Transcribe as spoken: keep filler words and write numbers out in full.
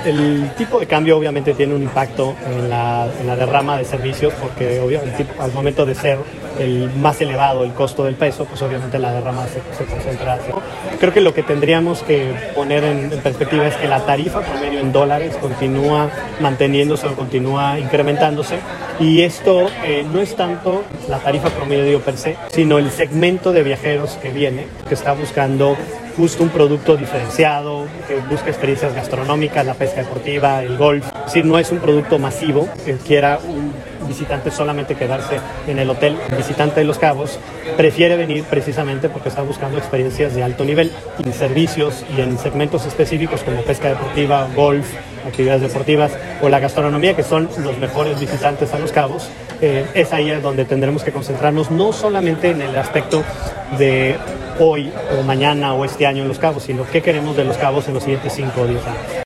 el tipo de cambio obviamente tiene un impacto en la, en la derrama de servicios, porque obviamente al momento de ser el más elevado el costo del peso, pues obviamente la derrama se, se concentra. Creo que lo que tendríamos que poner en, en perspectiva es que la tarifa promedio en dólares continúa manteniéndose o continúa incrementándose, y esto eh, no es tanto la tarifa promedio per se, sino el segmento de viajeros que viene, que está buscando justo un producto diferenciado, que busca experiencias gastronómicas, la pesca deportiva, el golf. Es decir, no es un producto masivo que quiera un visitante solamente quedarse en el hotel. El visitante de Los Cabos prefiere venir precisamente porque está buscando experiencias de alto nivel en servicios y en segmentos específicos como pesca deportiva, golf, actividades deportivas o la gastronomía, que son los mejores visitantes a Los Cabos. Eh, es ahí donde tendremos que concentrarnos, no solamente en el aspecto de hoy o mañana o este año en Los Cabos, sino qué queremos de Los Cabos en los siguientes cinco o diez años.